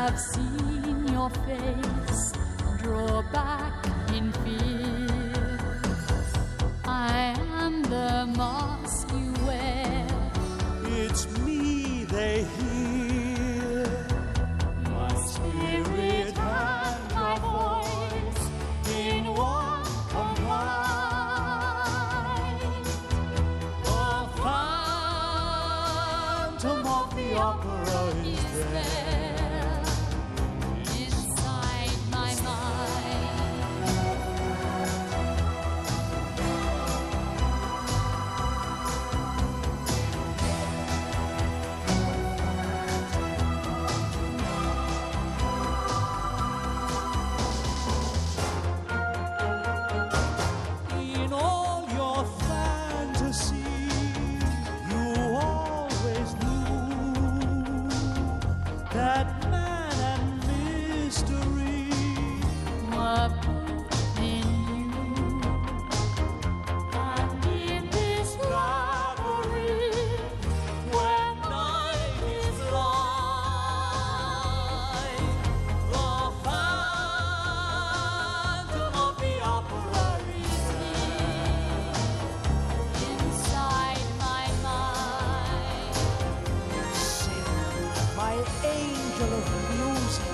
have seen your face draw back in fear. I am the mask you wear. It's me they hear. My spirit and my voice in one combined. The phantom of the opera is there inside my in all your fantasy. You always knew that man and mystery were both in you. And in this robbery, when night is light, the phantom of the opera is inside my mind, my angel of music.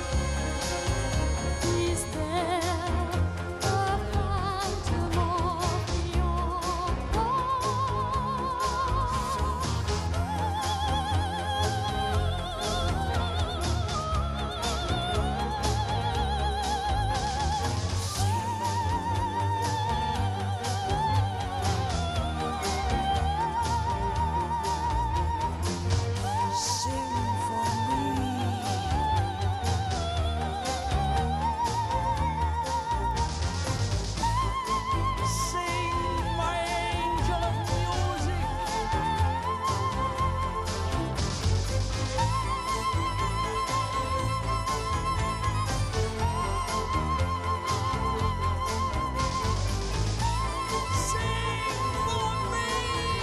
is there the phantom of the Sing for me. Sing, my angel of music. Sing for me.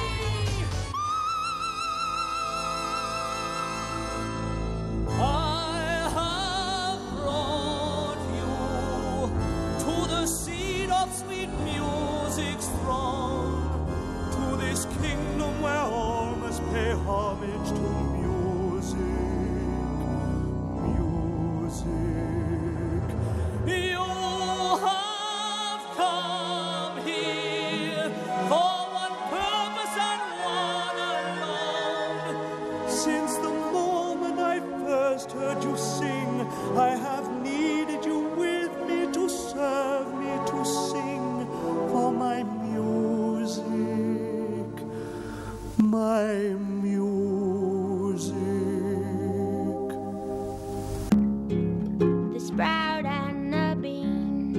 I have brought you to the seat of sweet music's throne, to this kingdom where all must pay homage to music, music. You have come here for one purpose and one alone. Since the moment I first heard you sing, I have needed you with me to serve me, to sing for my music, my music. The sprout and the bean.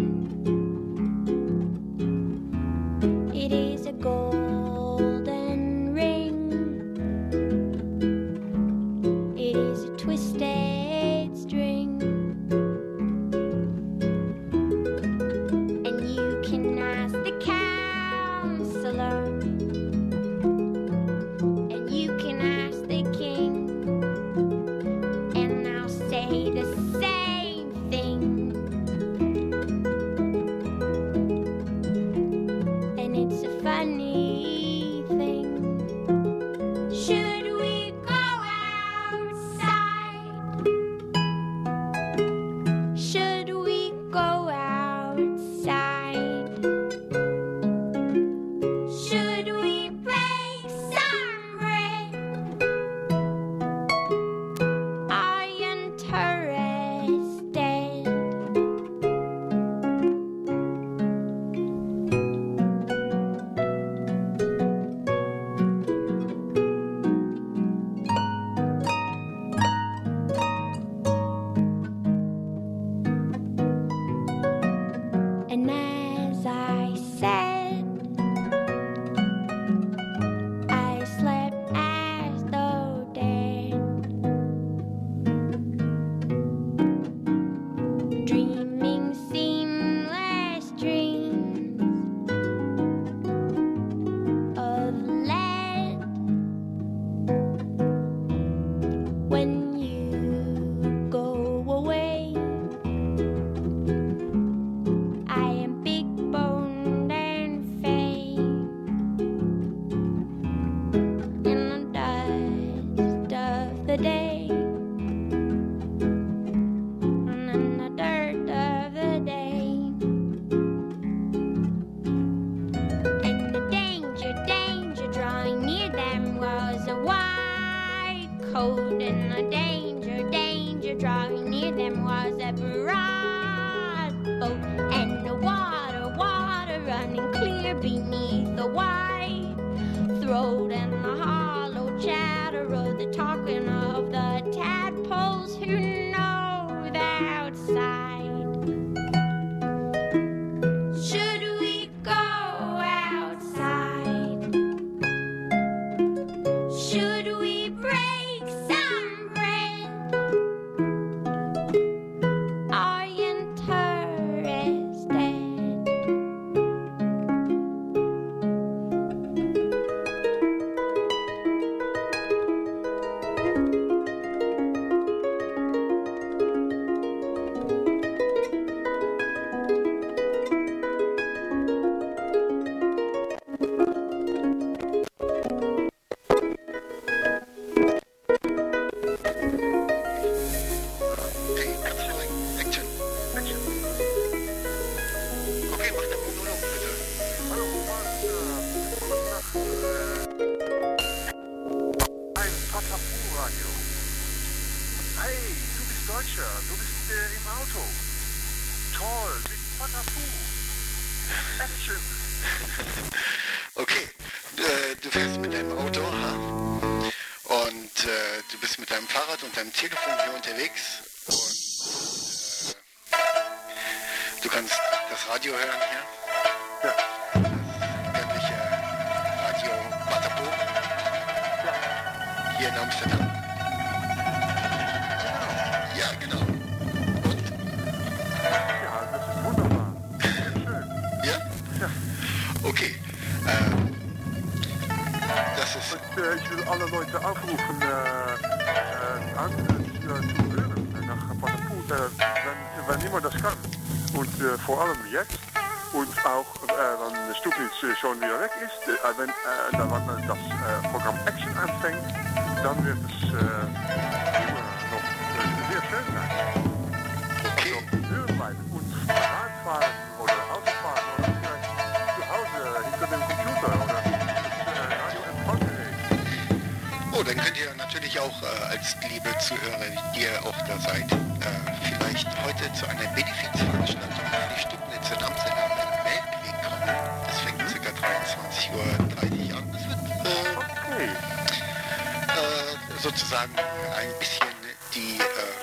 It is a golden ring. cold and the danger drawing near them was a broad boat, and the water running clear beneath the white throat, and the hollow chatter of the talking of the tadpoles who know the outside. Should we go outside? Should we break some bread? Are you interested? Okay, du fährst mit deinem Auto, ha? Und du bist mit deinem Fahrrad und deinem Telefon hier unterwegs und du kannst das Radio hören hier. Ja. Das örtliche Radio Patapo. Ja. Hier in Amsterdam. Ja, genau. Und? Ja, das ist wunderbar. Schön. Ja? Ja. Okay. Das ist... Und ich will alle Leute aufrufen, zu hören nach Patapu, wenn immer das kann. Und vor allem jetzt. Und auch, wenn Stublitz schon wieder weg ist, wenn das Programm Action anfängt, dann wird es immer noch sehr schön sein. Okay. Also, hören bleiben und Radfahren oder Autofahren oder vielleicht zu Hause hinter dem Computer oder das Radioempfanggerät. Oh, dann könnt ihr natürlich auch als liebe Zuhörer, die ihr auch da seid, vielleicht heute zu einer Benefizveranstaltung für die Stublitz in Amsterdam im Weltweg kommen. Das fängt ca. 23:30 Uhr an. Das wird Okay. sozusagen ein bisschen die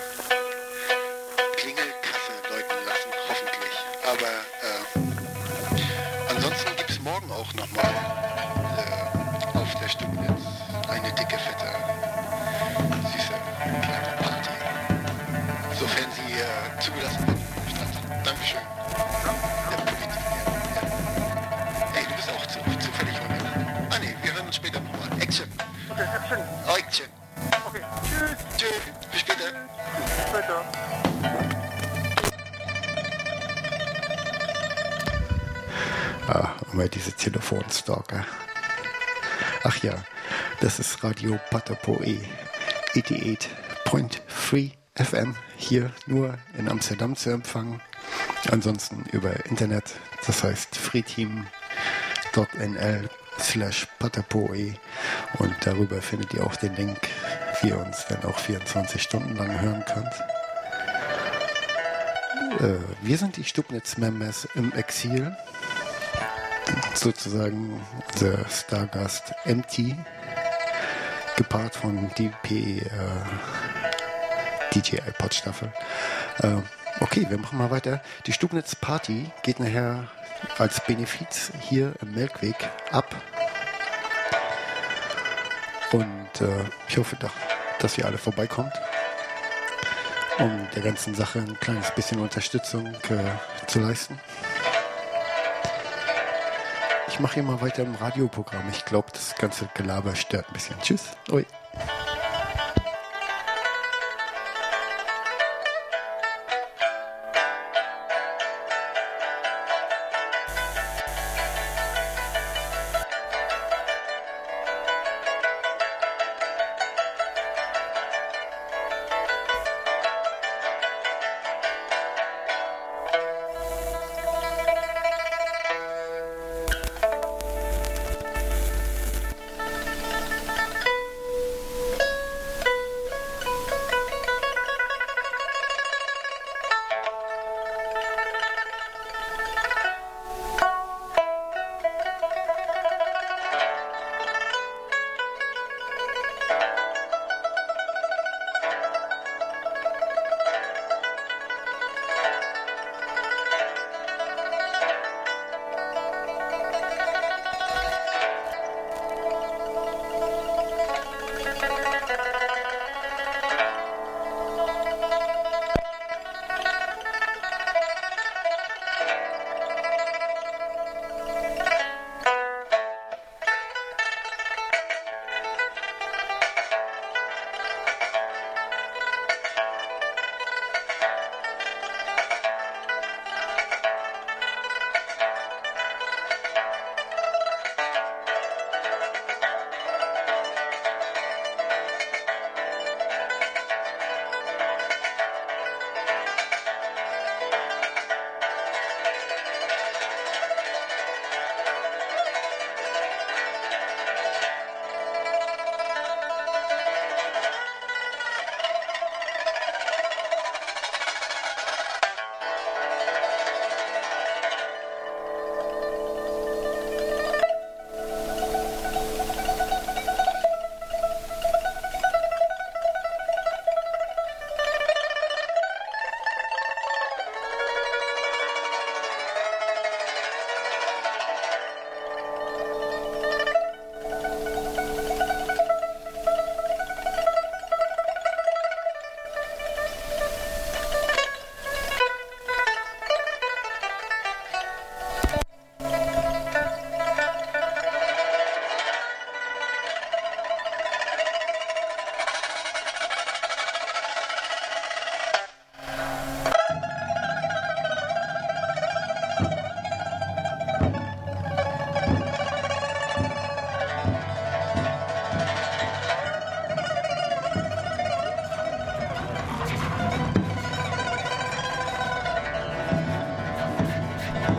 Klingelkasse läuten lassen, hoffentlich. Aber ansonsten gibt es morgen auch nochmal auf der Stublitz eine dicke, fette, süße kleine Party. Sofern sie zugelassen wird von der Stadt. Dankeschön. Der Politik, ja. Hey, du bist auch zufällig heute. Ah ne, wir hören uns später nochmal. Action. Okay, Action. Action. Okay, tschüss. Tschüss. Bis später. Bis später. Ah, immer diese Telefonstalker. Ach ja, das ist Radio Patapoe 88.3 FM, hier nur in Amsterdam zu empfangen. Ansonsten über Internet, das heißt freeteam.nl/Patapoe, und darüber findet ihr auch den Link, wie ihr uns dann auch 24 Stunden lang hören könnt. Wir sind die Stublitz-Members im Exil. Sozusagen unser Stargast MT, gepaart von DP DJ iPod Staffel. Okay, wir machen mal weiter. Die Stublitz Party geht nachher als Benefiz hier im Melkweg ab. Und ich hoffe doch, dass ihr alle vorbeikommt, um der ganzen Sache ein kleines bisschen Unterstützung zu leisten. Ich mache hier mal weiter im Radioprogramm. Ich glaube, das ganze Gelaber stört ein bisschen. Tschüss. Ui.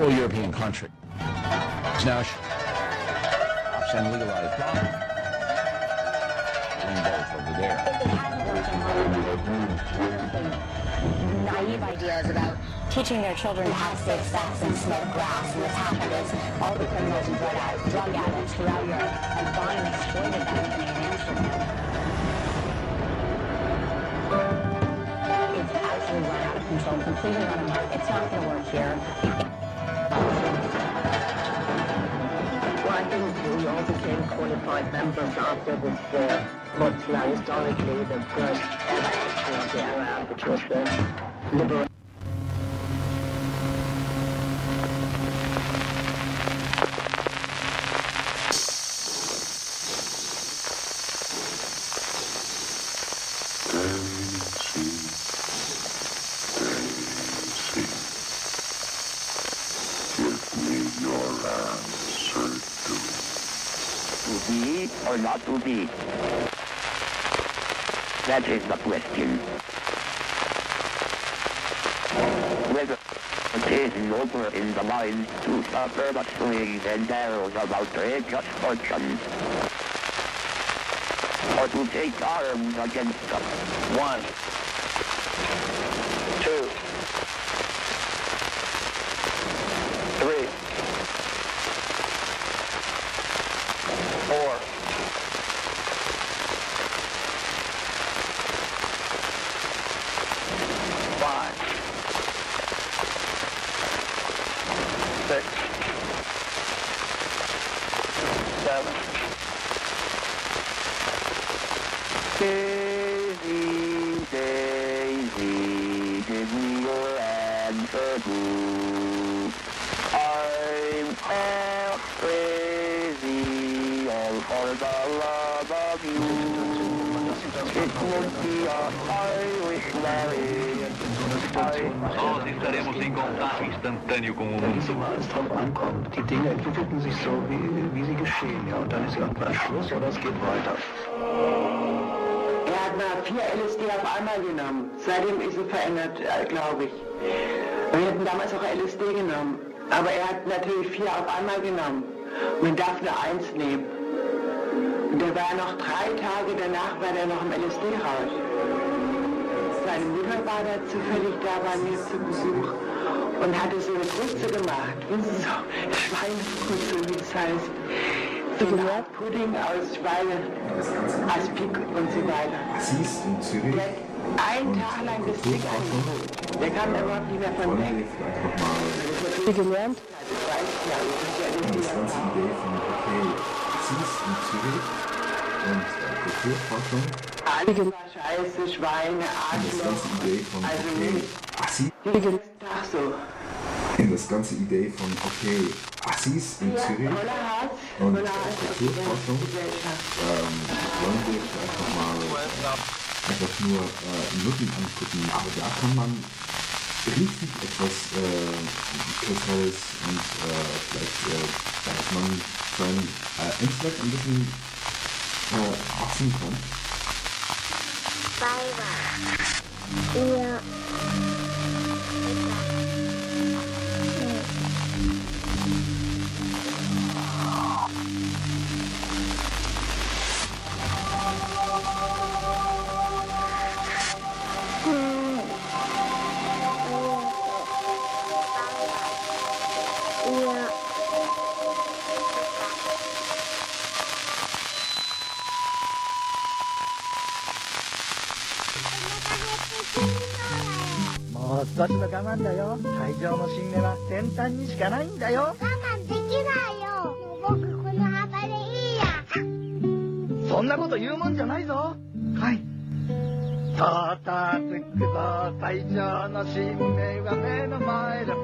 Middle European country. It's now and legalized drugs. Both over there. Naive ideas about teaching their children to have safe sex and smoke grass. And what's happened is all the criminals and drug addicts throughout Europe have gone and exploited them in Amsterdam. It's absolutely run out of control, completely run amok. It's not going to work here. I think we all became qualified members after this what's now historically the first election of the era, which was the liberal. Or not to be? That is the question. Whether it is noble in the mind to suffer the swings and arrows of outrageous fortune, or to take arms against them. 1, 2, 3, 4. 5, 6, 7. Daisy, Daisy, give me your answer too. I'm half crazy, all for the love of you. It would be a Irish marriage. Oggi saremo in contatto istantaneo con un Wenn es immer alles drauf ankommt, die Dinge entwickelten sich so, wie sie geschehen, ja, und dann ist irgendwann Schluss oder es geht weiter. Er hat mal 4 LSD auf einmal genommen. Seitdem ist er verändert, glaube ich. Wir hätten damals auch LSD genommen. Aber er hat natürlich 4 auf einmal genommen. Man darf nur 1 nehmen. Und der war noch 3 Tage danach, war der noch im LSD-Rausch. Seine Mutter war da zufällig da bei mir zu Besuch und hatte so eine Grütze gemacht. Wissen Sie, so Schweinegrütze, wie es heißt. So ein Pudding aus Schweine, Aspik und so weiter. Assis in Zürich. Der hat 1 Tag lang das Ding angeguckt. Der kam überhaupt nicht mehr von weg. Wie gelernt? Das weiß ich ja. Das ganze Idee von, okay, Assis in Zürich und Kulturforschung. Alles war Scheiße, Schweine, Arschloch. Das ganze Idee von, okay, Assis. Ach so. Das ganze Idee von, okay, Assis in Zürich und Kulturforschung. Wollen wir einfach mal einfach nur Nutten angucken. Aber da kann man richtig etwas Größeres und vielleicht, dass man sein Endwerk ein bisschen achsen kann. Ja. もう少しの我慢だよ。会場の新芽は先端にしかないんだよ。 我慢できないよ。僕この幅でいいや。 そんなこと言うもんじゃないぞ。はい。さあたつくぞ、会場の新芽は目の前だ。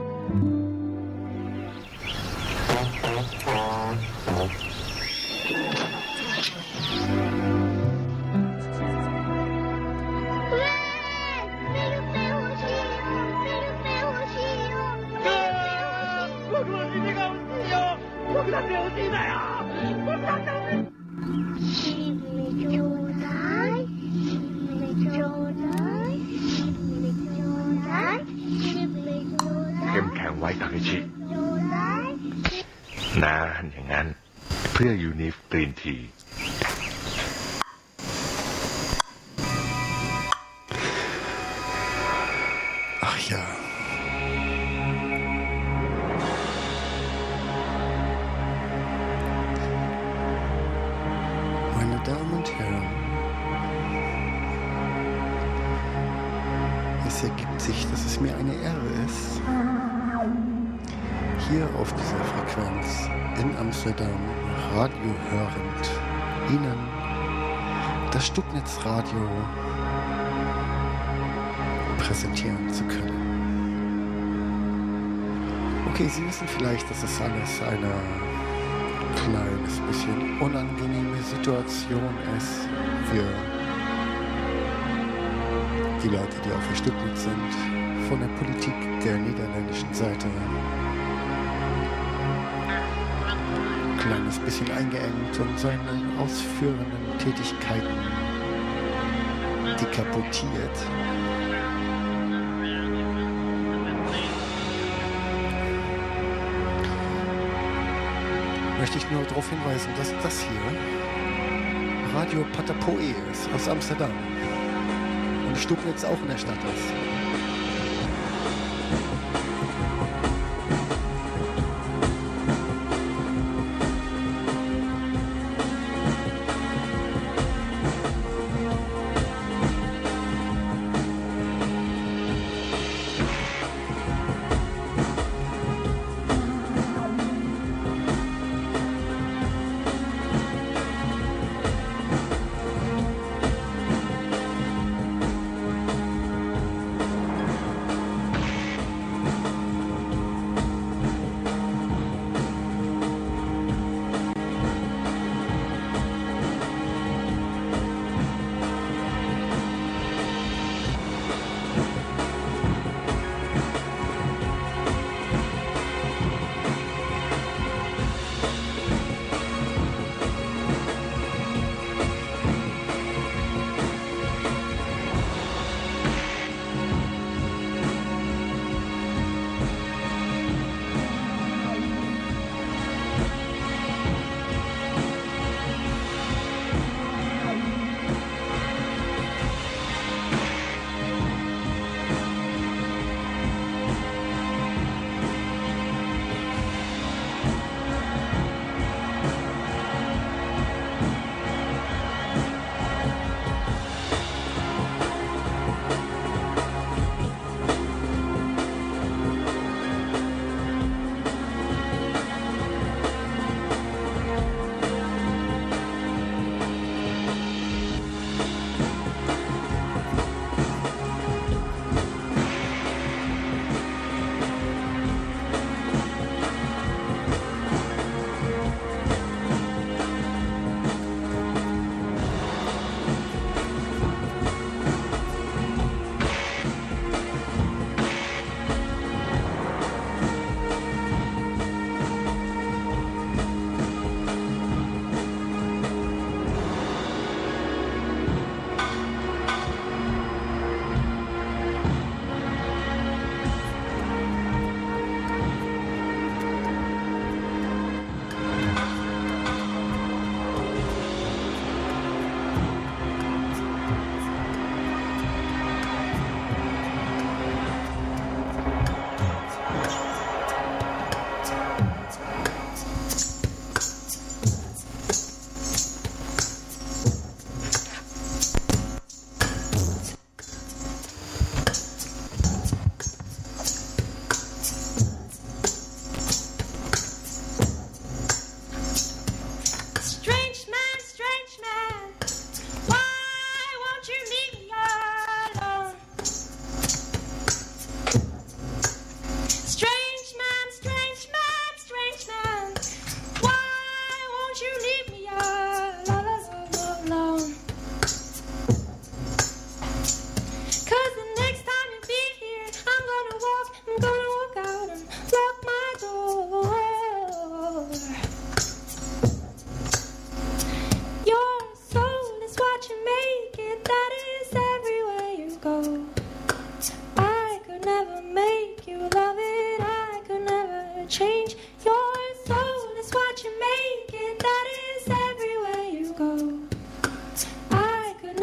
僕だって欲しいんだよ。僕だって欲しい。しめちょうだい。しめちょうだい。しめちょうだい。しめちょうだい。 เข้มแข็งไว้ตาเคชินะอย่างนั้นเพื่อยูนิฟกรีนที Ach ja. Meine Damen und Herren, es ergibt sich, dass es mir eine Ehre ist, hier auf dieser Frequenz in Amsterdam Radio hörend Ihnen das Stucknetzradio präsentieren zu können. Okay, Sie wissen vielleicht, dass das alles eine kleines bisschen unangenehme Situation ist für die Leute, die auf der Stuttgart sind, von der Politik der niederländischen Seite. Kleines bisschen eingeengt und seine ausführenden Tätigkeiten dekaputiert. Möchte ich nur darauf hinweisen, dass das hier Radio Patapoe ist aus Amsterdam und Stucknitz auch in der Stadt ist.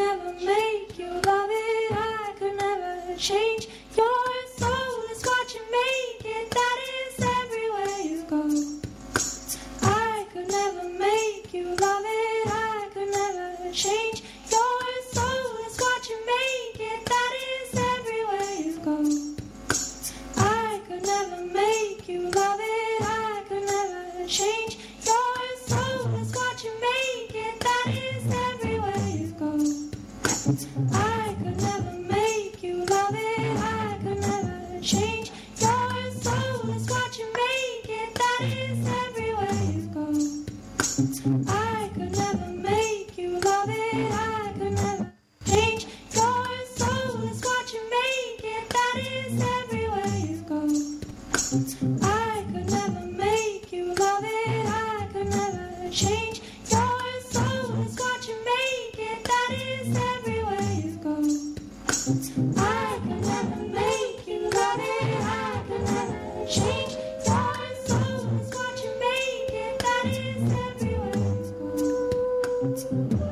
never make you love it. I could never change your soul. It's what you make it. That is everywhere you go. I could never make you love it. I could never change your soul. It's what you make it. That is everywhere you go. I could never make you love it. I could never change your soul. It's what you make it. That is everywhere you go. I could never make you love it. I could never change your soul. It's what you make it. That is everywhere you go. I could never make you love it. I could never change your soul. It's what you make it. That is everywhere you go. I could never make you love it. I could never change your soul. It's what you make it. That is everywhere you go. I could never make you love it. I could never change your soul. It's what you make it. That is everywhere you go.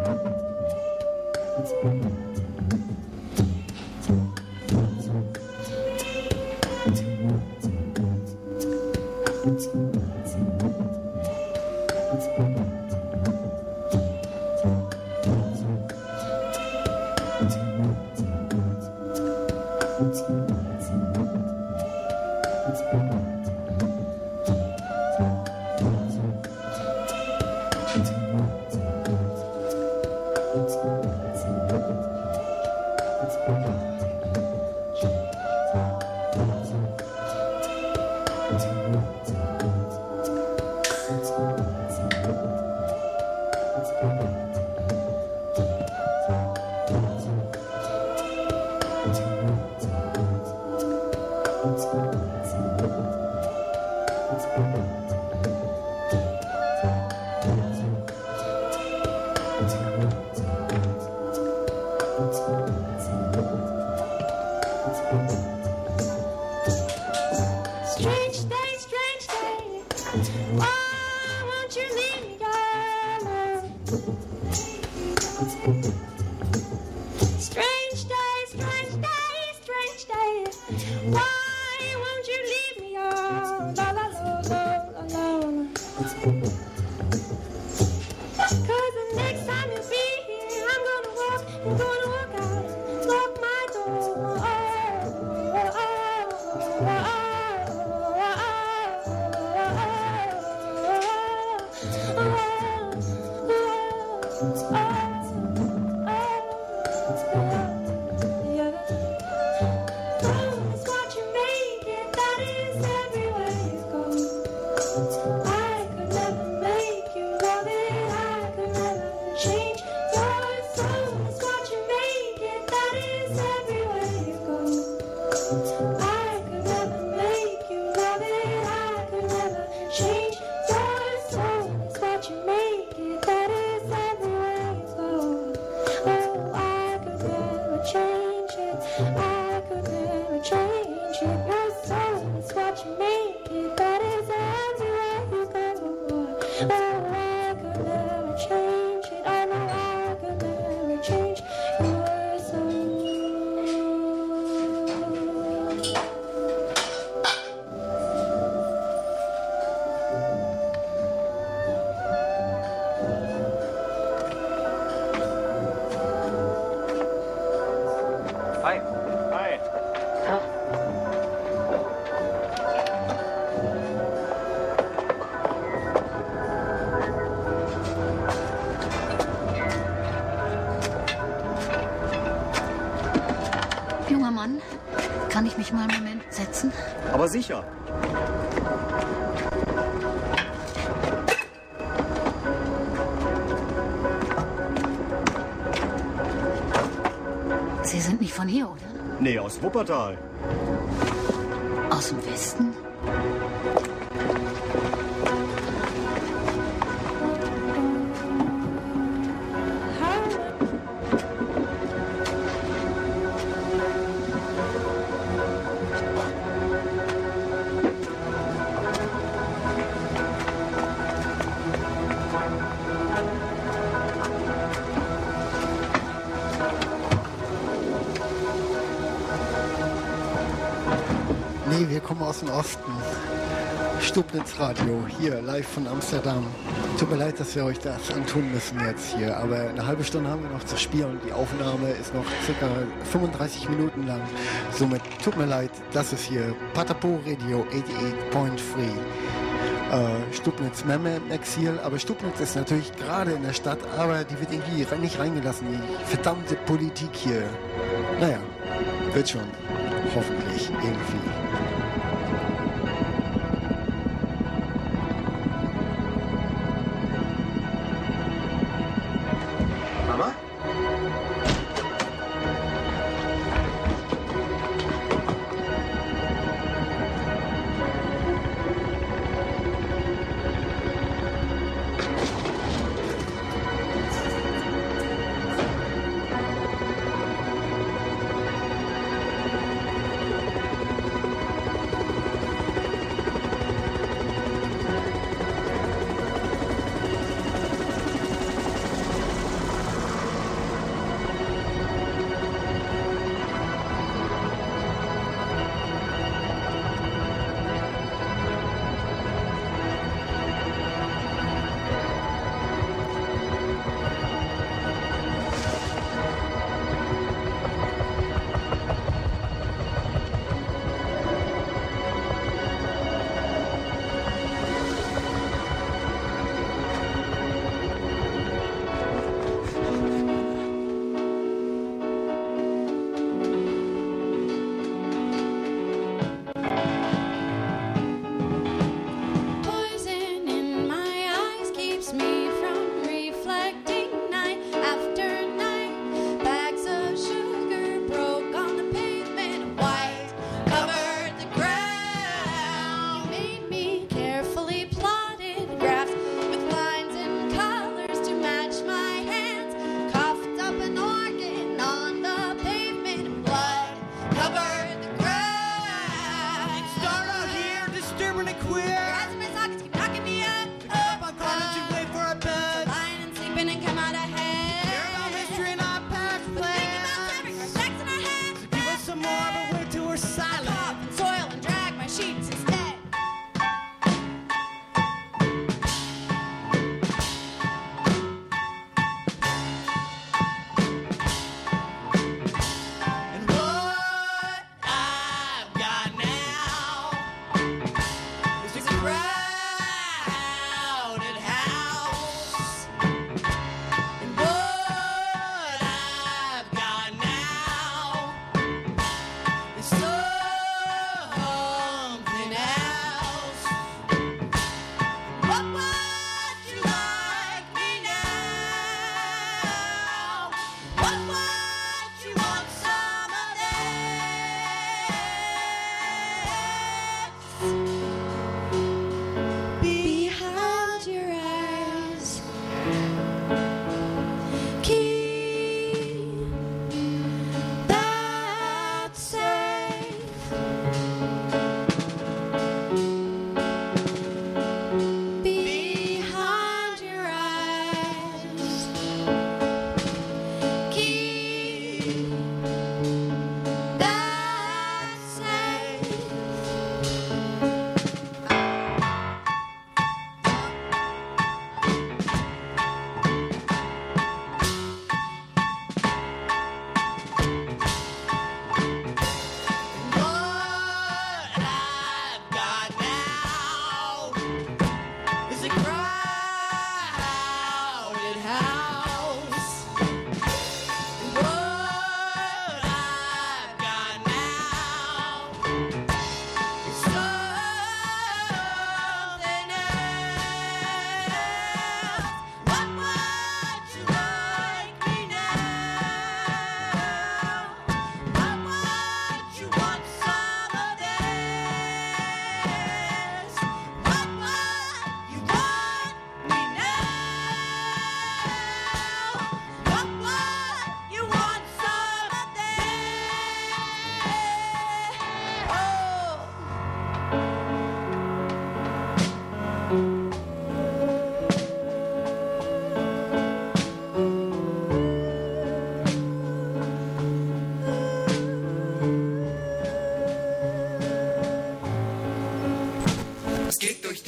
Strange day, strange day. Why won't you leave me, darling? Strange day, strange day, strange day. Why won't you leave me, oh, la la la la la la. 'Cause the next time you'll be here, I'm gonna walk out, lock my door. It's what you make it. That is everywhere you go. I could never make you love it. I could never change your soul. It's what you make it. That is everywhere you go. I could never make you love it. I could never change your soul. It's what you make it. That is everywhere you go. Oh, I could never change it. I could never change it. Your soul is what you make it. That is everywhere you go. Oh, I could never change it. I know I could never change your soul. Hi. Hi. Junger Mann, kann ich mich mal einen Moment setzen? Aber sicher. Sie sind nicht von hier, oder? Nee, aus Wuppertal. Aus dem Westen? Hey, wir kommen aus dem Osten. Stubnitz Radio, hier, live von Amsterdam. Tut mir leid, dass wir euch das antun müssen jetzt hier, aber eine halbe Stunde haben wir noch zu spielen. Die Aufnahme ist noch circa 35 Minuten lang. Somit tut mir leid, das ist hier Patapo Radio 88.3. Stubnitz Memme im Exil, aber Stubnitz ist natürlich gerade in der Stadt, aber die wird irgendwie nicht reingelassen, die verdammte Politik hier. Naja, wird schon, hoffentlich, irgendwie. Mama?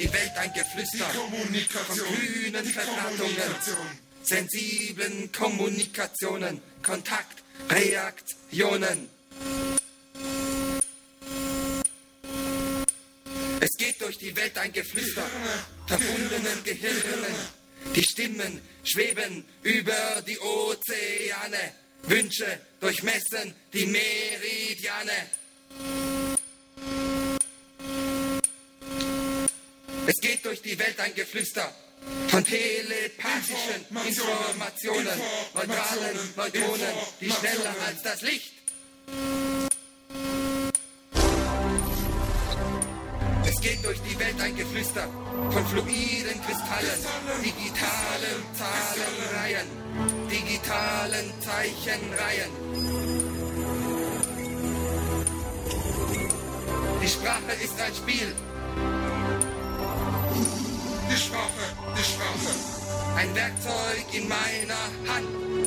die Welt ein Geflüster von kühnen Verdrahtungen, sensiblen Kommunikationen, Kontakt, Reaktionen. Es geht durch die Welt ein Geflüster, verbundenen Gehirnen. Die Stimmen schweben über die Ozeane. Wünsche durchmessen die Meridiane. Es geht durch die Welt ein Geflüster von telepathischen Informationen, neutralen Neutronen, die schneller als das Licht. Es geht durch die Welt ein Geflüster von fluiden Kristallen, digitalen Zahlenreihen, digitalen Zeichenreihen. Die Sprache ist ein Spiel. Die Sprache. Ein Werkzeug in meiner Hand.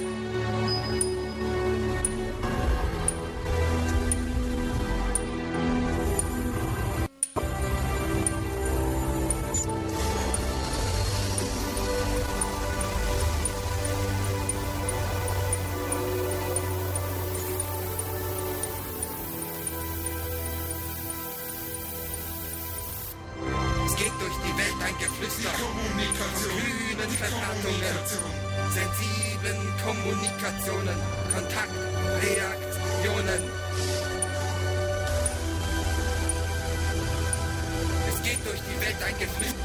Es geht durch die Welt ein Geflüster von grünen Verdrahtungen, sensiblen Kommunikationen, Kontakt, Reaktionen. Es geht durch die Welt ein Geflüster.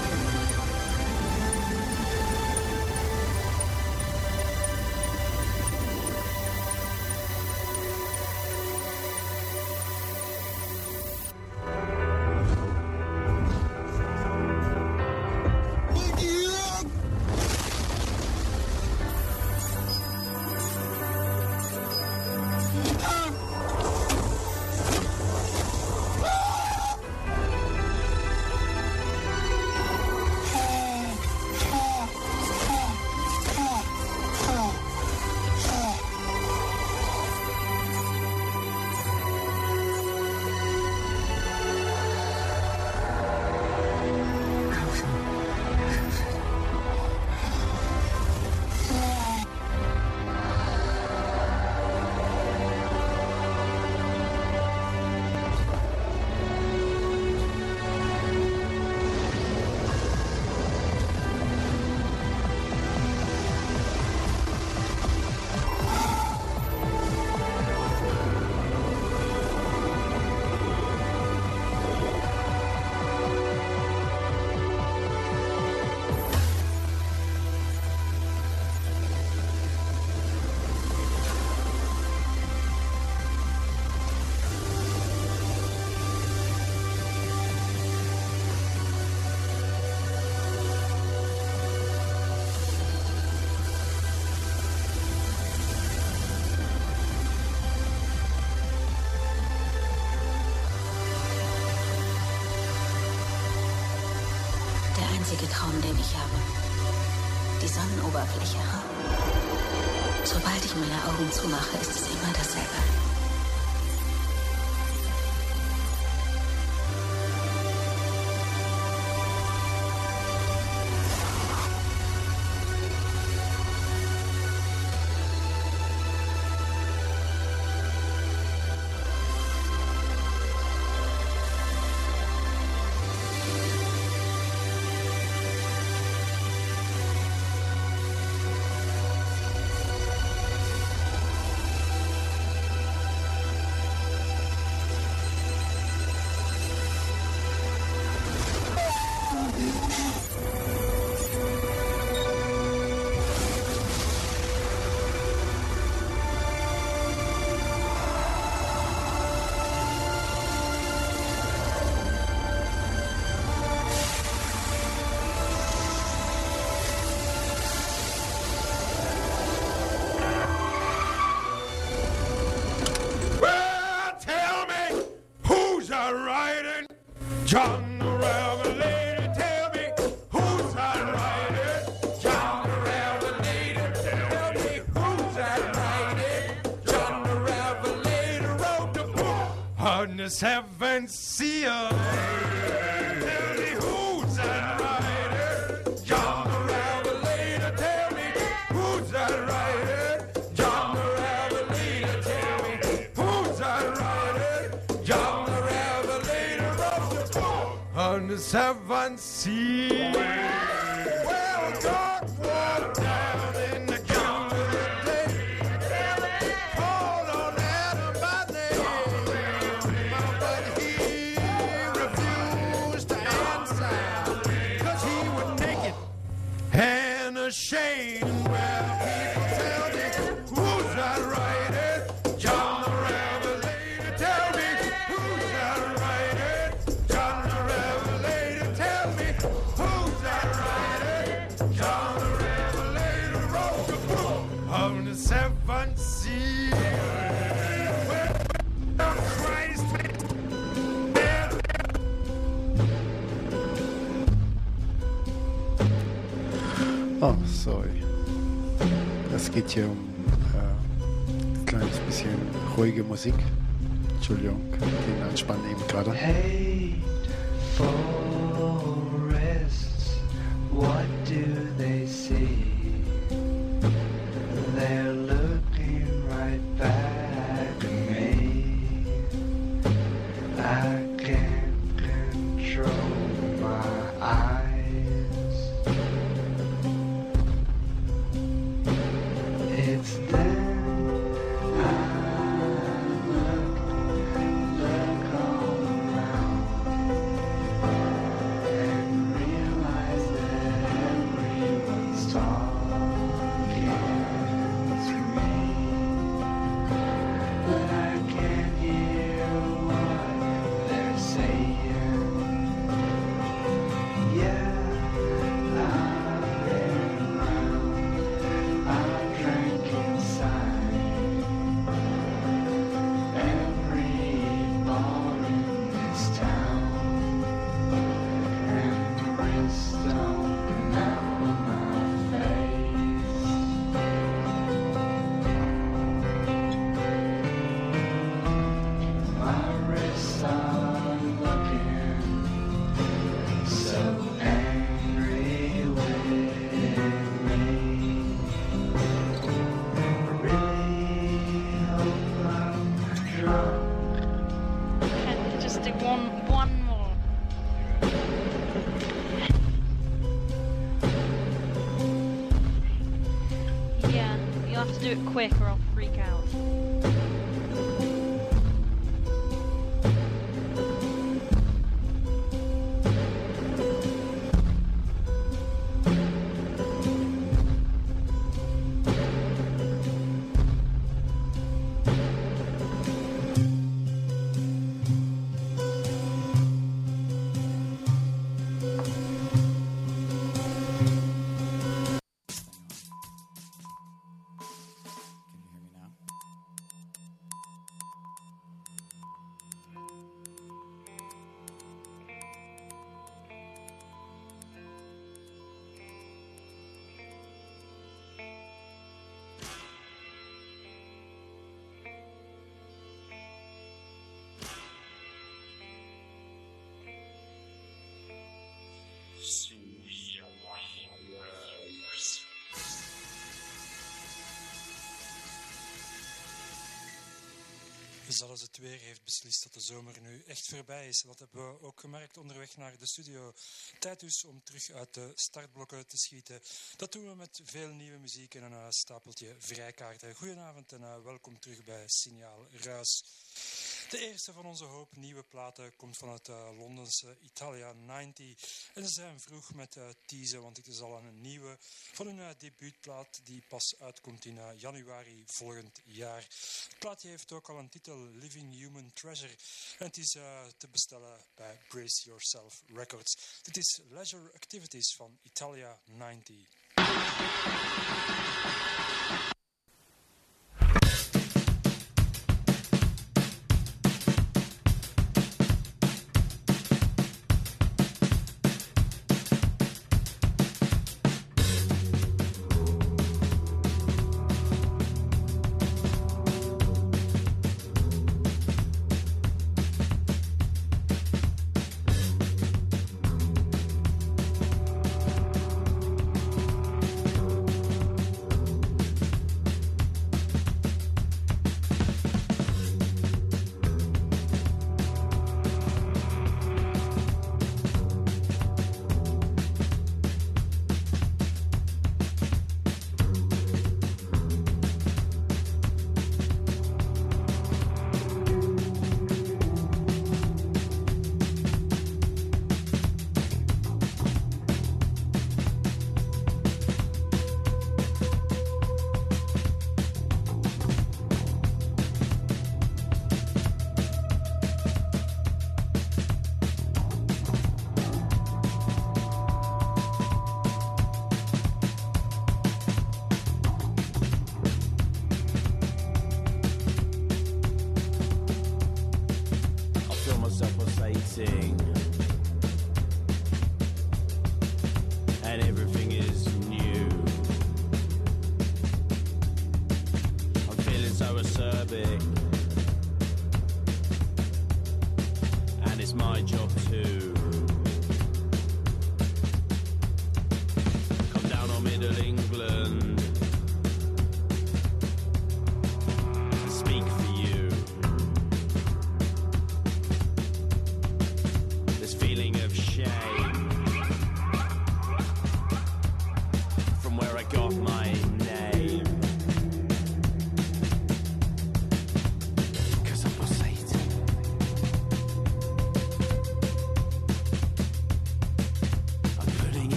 Der einzige Traum, den ich habe. Die Sonnenoberfläche. Sobald ich meine Augen zumache, ist es immer dasselbe. John the Revelator, tell me who's that riding? John the Revelator, tell me who's that riding? John the Revelator wrote the book on the seventh seal. Tell me who's on the seventh sea. Well, God walked down in the jungle today. Called on Adam by name, but he refused to answer, 'cause he was naked and ashamed. Well, people tell me, who's that writer? John the Revelator. Tell me, who's that writer? John the Revelator. Tell me, who's that writer? John the Revelator wrote the book of the seventh seal. Well, Christ. Oh, sorry. Es geht hier um ein kleines bisschen ruhige Musik. Entschuldigung, den Anspann eben gerade. Hey, forests, what do they see? They're looking right back at me. I can't control my eyes. It's them I look all around and realize that everyone's talking to me, but I can't hear what they're saying. Yeah, I've been around, I've drank inside every bar in this town, and the brimstone out of my face. My wrists are looking so angry with me. I really hope I'm drunk. Can you just do one more? Yeah, you'll have to do it quick or I'll freak out. is dat als het weer heeft beslist dat de zomer nu echt voorbij is. Dat hebben we ook gemerkt onderweg naar de studio. Tijd dus om terug uit de startblokken te schieten. Dat doen we met veel nieuwe muziek en een stapeltje vrijkaarten. Goedenavond en welkom terug bij Signaal Ruis. De eerste van onze hoop nieuwe platen komt van het Londense Italia 90. En ze zijn vroeg met teasen, want het is al een nieuwe van hun debuutplaat die pas uitkomt in januari volgend jaar. Het plaatje heeft ook al een titel, Living Human Treasure. En het is te bestellen bij Brace Yourself Records. Dit is Leisure Activities van Italia 90.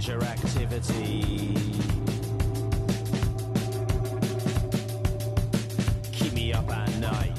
leisure activity. Keep me up at night.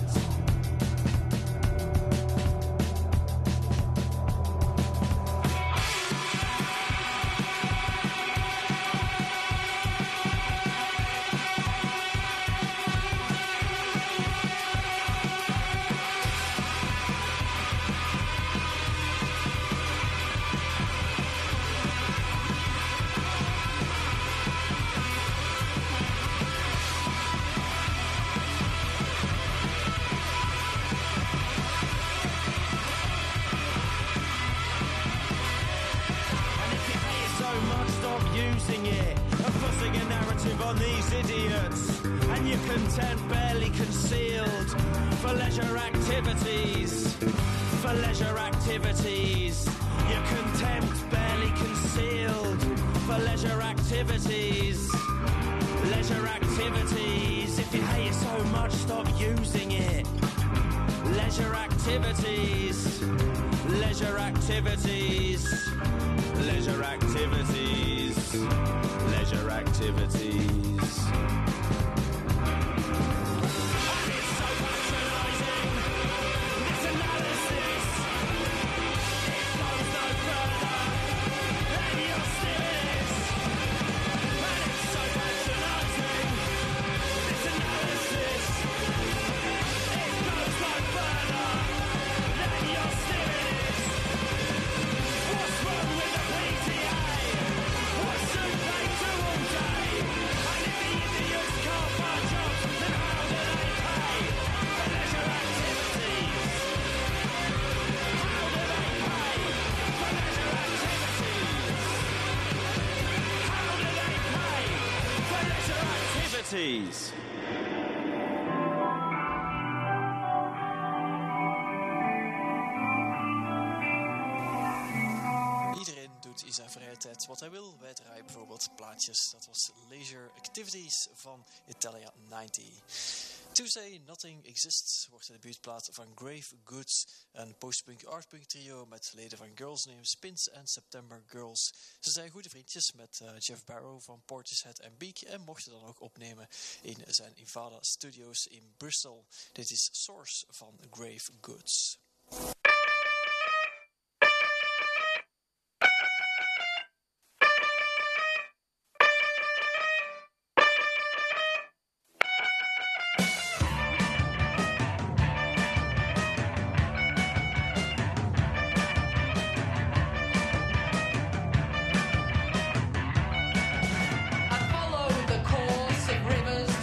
On these idiots, and your content barely concealed for leisure activities. For leisure activities, your contempt barely concealed for leisure activities. Leisure activities. If you hate it so much, stop using it. Leisure activities. Leisure activities. Leisure activities. Leisure activities. And it's so patronising, this analysis. It goes no further than your stimulus. And it's so patronising, this analysis. It goes no further than your stimulus. What's wrong with the PTA? What should they do all day? And if the idiots can't find jobs, then how do they pay for leisure activities? How do they pay for leisure activities? How do they pay for leisure activities? Iedereen doet in zijn vrije tijd wat hij wil. Wij draaien bijvoorbeeld plaatjes. Dat was Leisure Activities van Italia 90. Tuesday Nothing Exists wordt de debuutplaat van Grave Goods, een postpunk artpunk trio met leden van Girls Named Spins en September Girls. Ze zijn goede vriendjes met Jeff Barrow van Portishead en Beak en mochten dan ook opnemen in zijn Invada Studios in Bristol. Dit is Source van Grave Goods.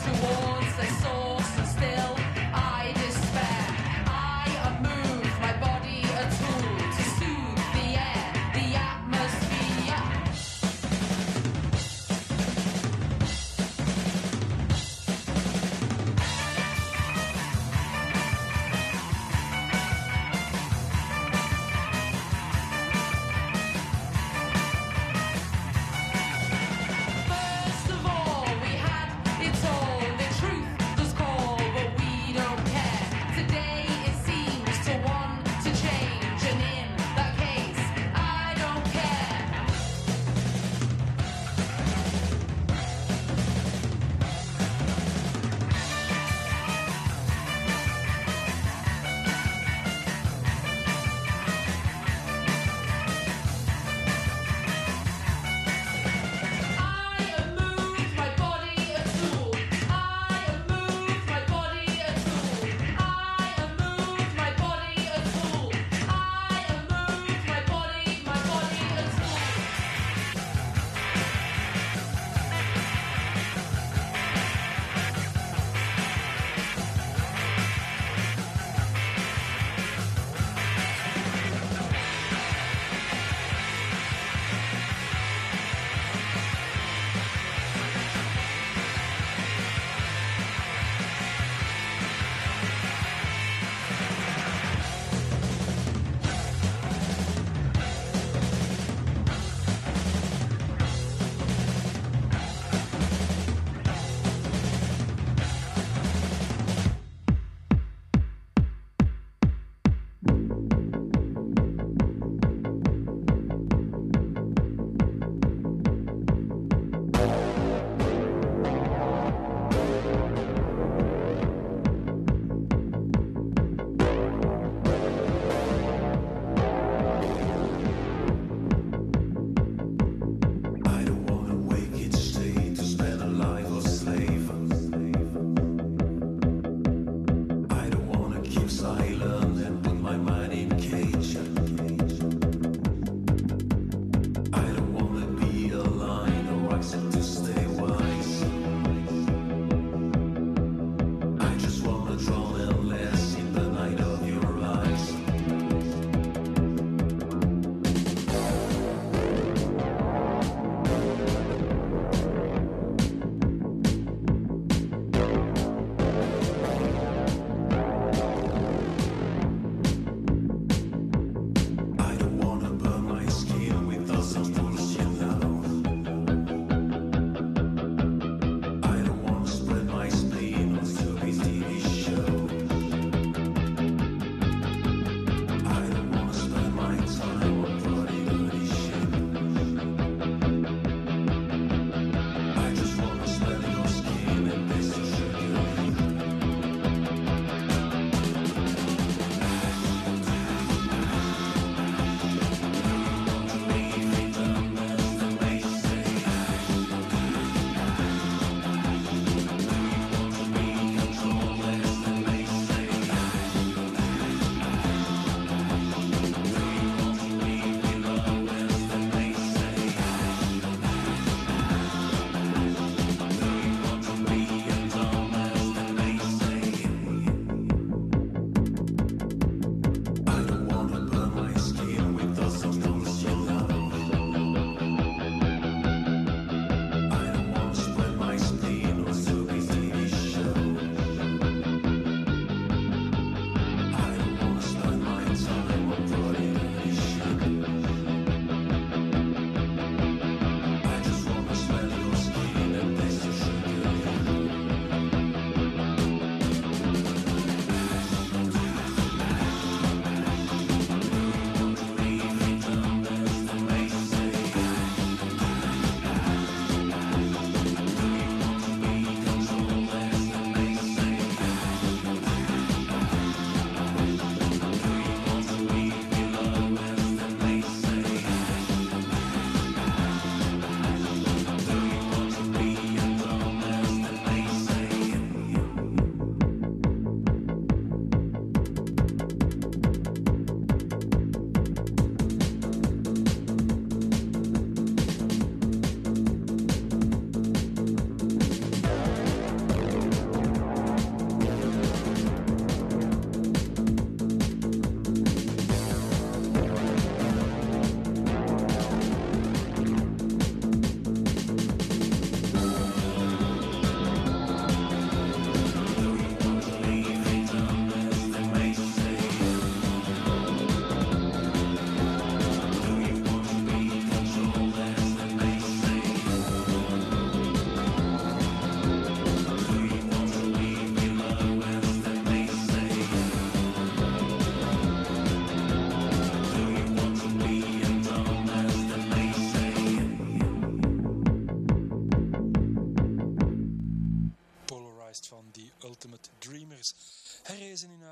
My body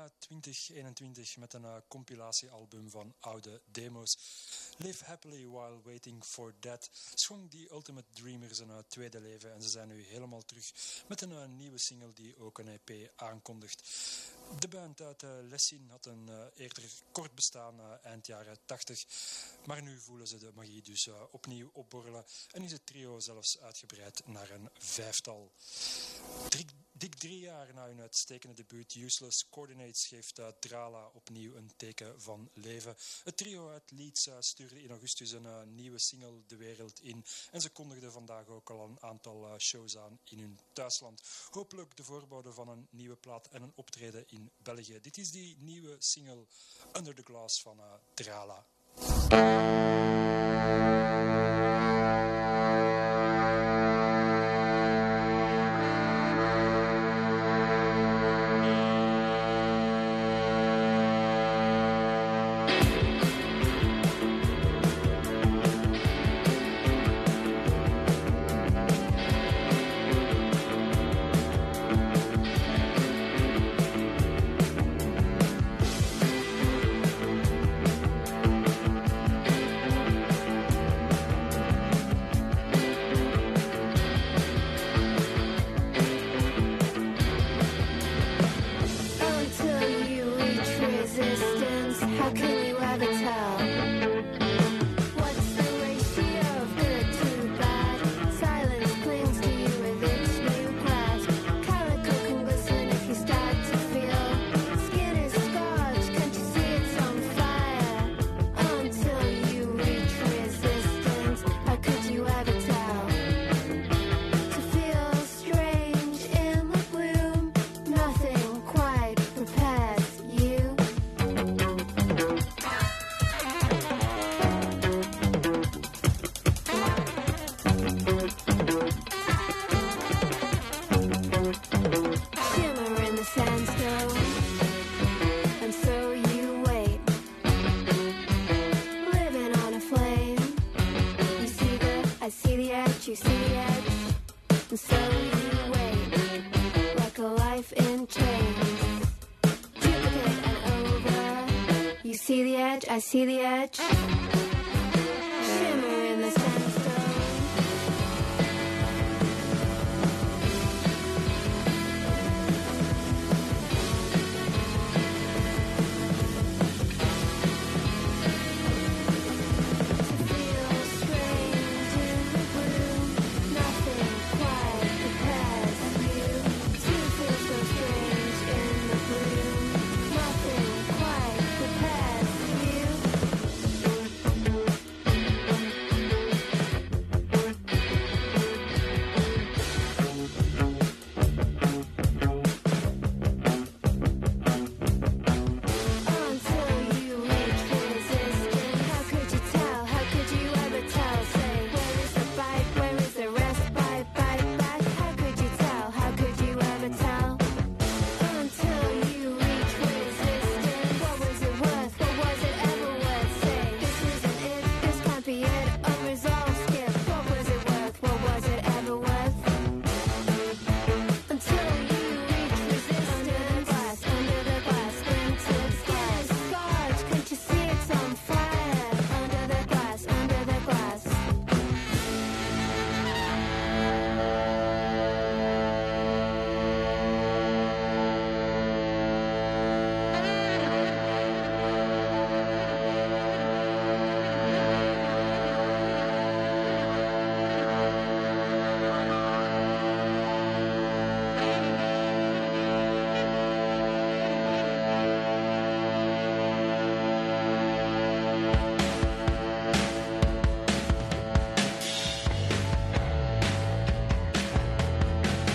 2021 met een compilatiealbum van oude demo's. Live Happily While Waiting for That schonk die Ultimate Dreamers een tweede leven en ze zijn nu helemaal terug met een nieuwe single die ook een EP aankondigt. De band uit Lessien had een eerder kort bestaan eind jaren 80, maar nu voelen ze de magie dus opnieuw opborrelen en is het trio zelfs uitgebreid naar een vijftal. Dik 3 jaar na hun uitstekende debuut Useless Coordinates geeft Drala opnieuw een teken van leven. Het trio uit Leeds stuurde in augustus een nieuwe single de wereld in en ze kondigden vandaag ook al een aantal shows aan in hun thuisland. Hopelijk de voorbode van een nieuwe plaat en een optreden in België. Dit is die nieuwe single Under the Glass van Drala. I see the edge.